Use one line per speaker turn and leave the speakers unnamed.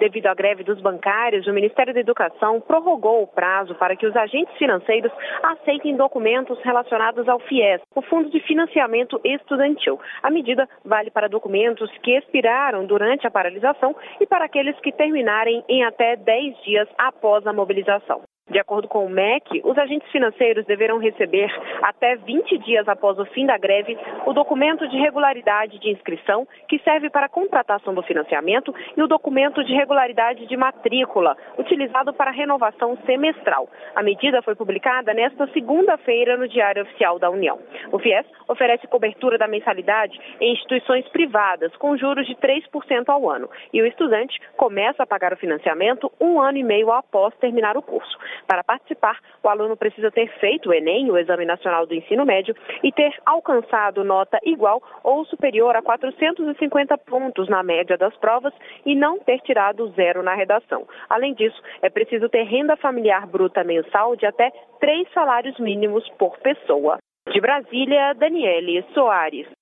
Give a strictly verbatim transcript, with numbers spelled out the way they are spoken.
Devido à greve dos bancários, o Ministério da Educação prorrogou o prazo para que os agentes financeiros aceitem documentos relacionados ao FIES, o Fundo de Financiamento Estudantil. A medida vale para documentos que expiraram durante a paralisação e para aqueles que terminarem em até dez dias após a mobilização. De acordo com o M E C, os agentes financeiros deverão receber, até vinte dias após o fim da greve, o documento de regularidade de inscrição, que serve para a contratação do financiamento, e o documento de regularidade de matrícula, utilizado para a renovação semestral. A medida foi publicada nesta segunda-feira no Diário Oficial da União. O FIES oferece cobertura da mensalidade em instituições privadas, com juros de três por cento ao ano, e o estudante começa a pagar o financiamento um ano e meio após terminar o curso. Para participar, o aluno precisa ter feito o Enem, o Exame Nacional do Ensino Médio, e ter alcançado nota igual ou superior a quatrocentos e cinquenta pontos na média das provas e não ter tirado zero na redação. Além disso, é preciso ter renda familiar bruta mensal de até três salários mínimos por pessoa. De Brasília, Daniele Soares.